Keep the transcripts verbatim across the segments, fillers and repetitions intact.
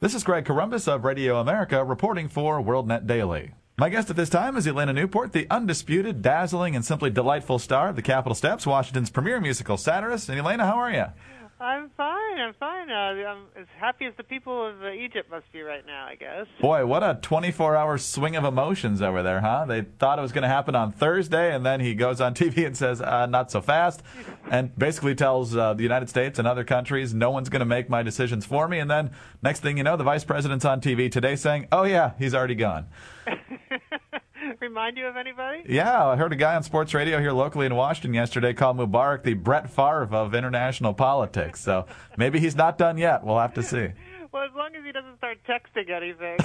This is Greg Corombos of Radio America reporting for WorldNet Daily. My guest at this time is Elena Newport, the undisputed, dazzling, and simply delightful star of the Capitol Steps, Washington's premier musical satirist. And Elena, how are you? I'm fine. I'm fine. Uh, I'm as happy as the people of uh, Egypt must be right now, I guess. Boy, what a twenty-four hour swing of emotions over there, huh? They thought it was going to happen on Thursday, and then he goes on T V and says, uh, not so fast, and basically tells uh, the United States and other countries, no one's going to make my decisions for me. And then next thing you know, the vice president's on T V today saying, oh, yeah, he's already gone. Remind you of anybody? Yeah, I heard a guy on sports radio here locally in Washington yesterday call Mubarak the Brett Favre of international politics. So maybe he's not done yet. We'll have to see. Well, as long as he doesn't start texting anything.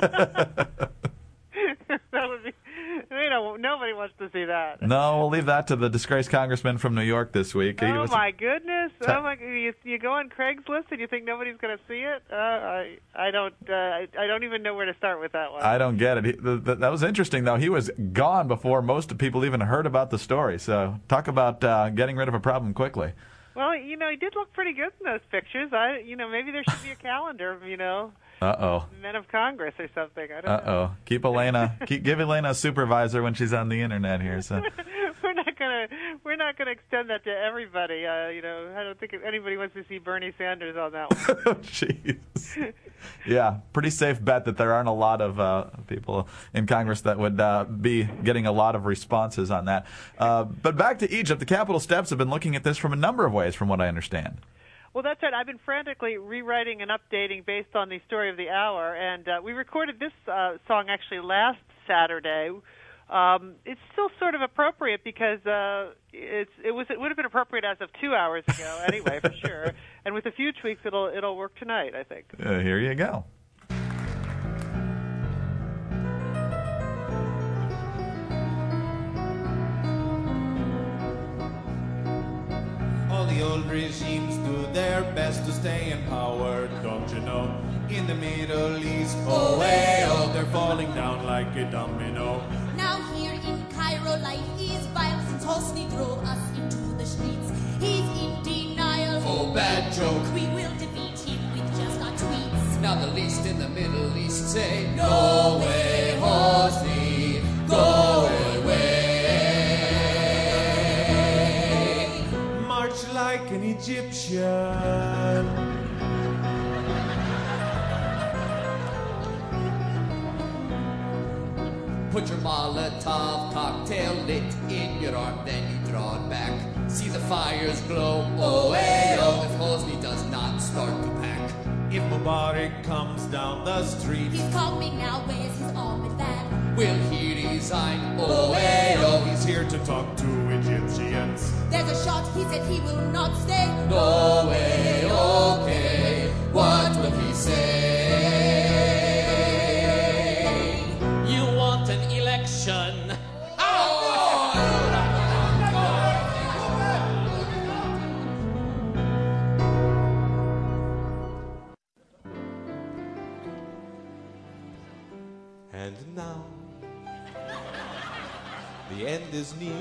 That would be, you know, nobody wants to see that. No, we'll leave that to the disgraced congressman from New York this week. Oh, my goodness. Te- oh, my, you, you go on Craigslist and you think nobody's going to see it? Uh, I I don't uh, I, I don't even know where to start with that one. I don't get it. He, the, the, that was interesting, though. He was gone before most people even heard about the story. So talk about uh, getting rid of a problem quickly. Well, you know, he did look pretty good in those pictures. I, you know, maybe there should be a calendar, you know. Uh-oh. Men of Congress or something. I don't Uh-oh. know. Keep Elena, keep, give Elena a supervisor when she's on the internet here. So we're not gonna we're not gonna extend that to everybody. Uh, you know, I don't think anybody wants to see Bernie Sanders on that one. Jeez. Yeah, pretty safe bet that there aren't a lot of uh, people in Congress that would uh, be getting a lot of responses on that. Uh, but back to Egypt, the Capitol Steps have been looking at this from a number of ways, from what I understand. Well, that's right. I've been frantically rewriting and updating based on the story of the hour, and uh, we recorded this uh, song actually last Saturday. Um, it's still sort of appropriate because uh, it's it was it would have been appropriate as of two hours ago anyway, for sure. And with a few tweaks, it'll it'll work tonight, I think. Uh, here you go. All the old regimes do their best to stay in power, don't you know? In the Middle East, oh, hey, oh, they're falling down like a domino. Now here in Cairo, life is vile since Hosni drove us into the streets. He's in denial. Oh, bad joke. We will defeat him with just our tweets. Now the least in the Middle East say, no way, Hosni, go away. Like an Egyptian. Put your Molotov cocktail lit in your arm, then you draw it back. See the fires glow, oh, hey, oh, if Hosni does not start to pack. If Mubarak comes down the street, he's coming now, where's his armored van? Will he resign, oh, hey, oh, he's here to talk to Egyptians. There's a shot, he said he will not stay. No way, okay, what will he say? You want an election? And now, the end is near.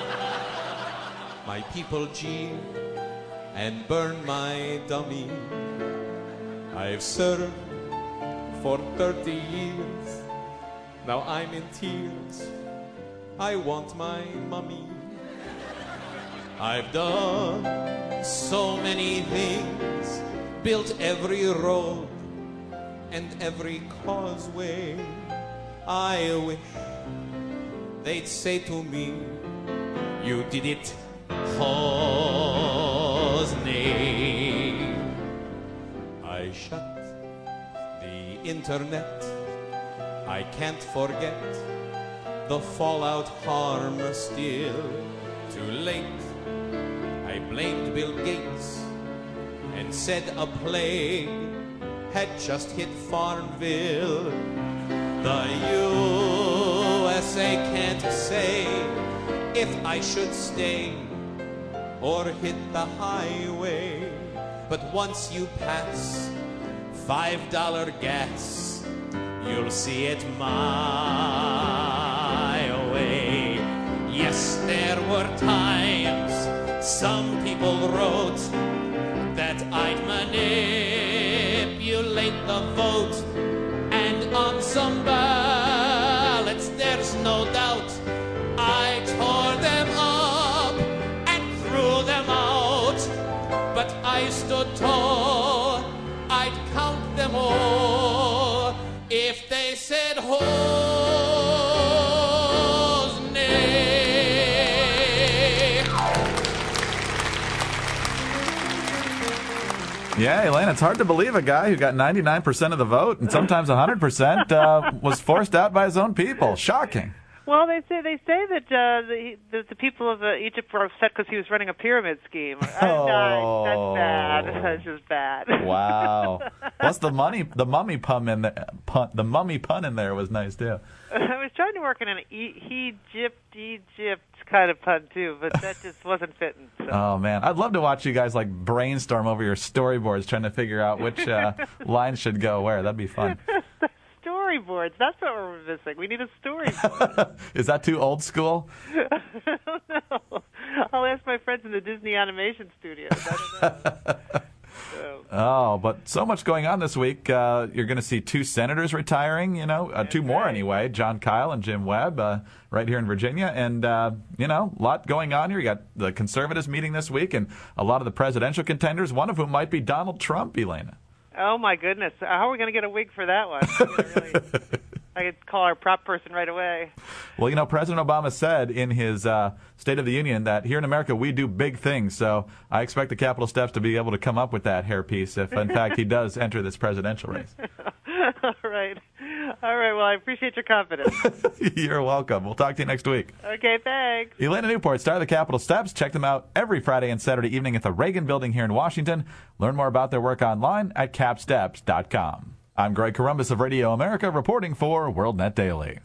My people jeer and burn my dummy. I've served for thirty years. Now I'm in tears. I want my mummy. I've done so many things, built every road and every causeway. I wish they'd say to me, you did it, Hosni. I shut the internet. I can't forget the fallout harm still. Too late, I blamed Bill Gates and said a plague had just hit Farmville. The U S A can't say if I should stay or hit the highway. But once you pass five dollar gas, you'll see it my way. Yes, there were times some people wrote that I'd manipulate the vote. And on some ballots, there's no doubt, I tore them up and threw them out. But I stood tall, I'd count them all. If they said Ho's nay. Yeah, Elaine, it's hard to believe a guy who got ninety-nine percent of the vote and sometimes one hundred percent uh, was forced out by his own people. Shocking. Well, they say they say that uh, the, the the people of uh, Egypt were upset because he was running a pyramid scheme. I, Oh. I, that's bad. That's just bad. Wow. What's the money? The mummy pun in the pun. The mummy pun in there was nice too. I was trying to work in an e- Egypt, Egypt kind of pun too, but that just wasn't fitting. So. Oh man, I'd love to watch you guys like brainstorm over your storyboards, trying to figure out which uh, lines should go where. That'd be fun. Storyboards. That's what we're missing. We need a storyboard. Is that too old school? I don't know. I'll ask my friends in the Disney Animation Studios. I don't know. So. Oh, but so much going on this week. Uh, you're going to see two senators retiring, you know, uh, two more right. anyway, John Kyle and Jim Webb, uh, right here in Virginia. And, uh, you know, a lot going on here. You got the conservatives meeting this week and a lot of the presidential contenders, one of whom might be Donald Trump, Elena. Oh, my goodness. How are we going to get a wig for that one? Really, I could call our prop person right away. Well, you know, President Obama said in his uh, State of the Union that here in America we do big things. So I expect the Capitol steps to be able to come up with that hairpiece if, in fact, he does enter this presidential race. All right. All right. Well, I appreciate your confidence. You're welcome. We'll talk to you next week. Okay, thanks. Elena Newport, star of the Capitol Steps. Check them out every Friday and Saturday evening at the Reagan Building here in Washington. Learn more about their work online at cap steps dot com. I'm Greg Columbus of Radio America reporting for WorldNet Daily.